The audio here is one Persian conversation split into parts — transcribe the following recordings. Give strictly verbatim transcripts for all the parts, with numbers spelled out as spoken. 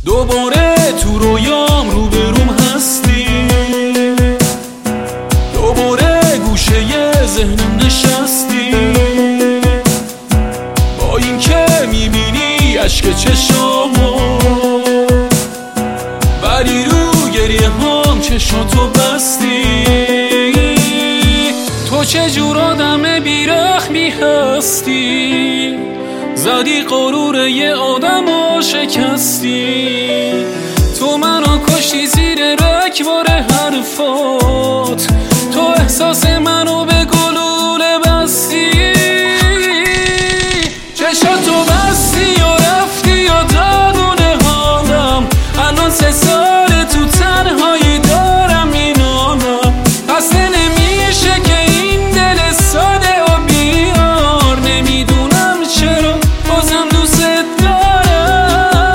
دوباره تو رویام روبروم هستی، دوباره گوشه ذهنم نشستی، با این که میبینی عشق چشامو، ولی رو گریه هم چشاتو بستی. تو چجور آدم بیرحمی هستی، زدی غرور یه آدمو شکستی. تو منو کشتی زیر رگبار حرفات، تو احساس منو به گلوله بستی. چشاتو بستی و رفتی و داغونه حالم، الان سه سال تو تنهایی دارم مینالم. اصلا نمیشه که این دل ساده و بیار، نمیدونم چرا بازم دوست دارم.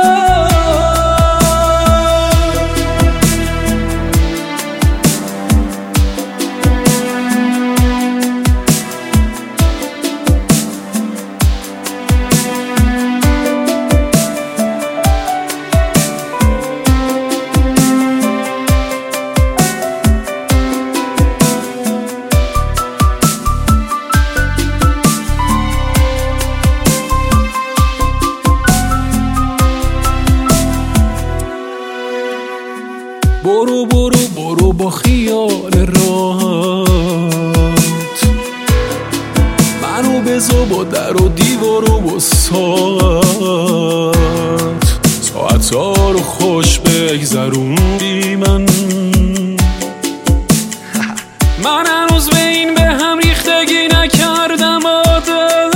برو برو برو با خیال راحت، منو بذار با در و دیوار و بسات. ساعتا رو خوش بگذروندی من من هنوز به این به هم ریختگی نکردم عادت.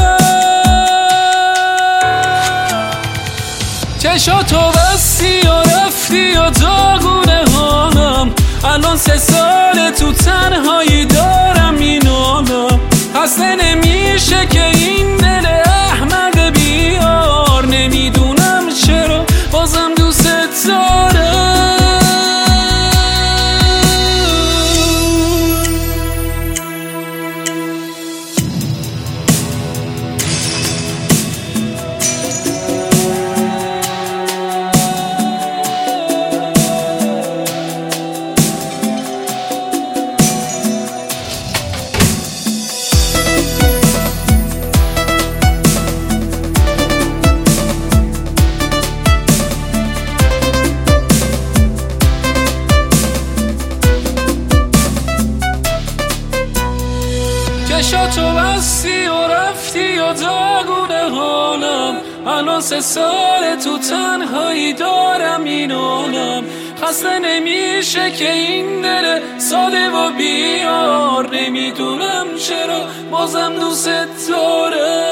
چشاتو بستی و رفتی و داغونه حالم، الان سه سال تو تنهایی دارم مینالم. اصلا نمیشه که این دل احمق بیار، نمیدونم چرا بازم دوست دارم. چشاتو بستی و رفتی و داغونه حالم، الان سه سال تو تنهایی دارم مینالم. خسته نمیشه که این دل ساده و بیار، نمیدونم چرا بازم دوست دارم.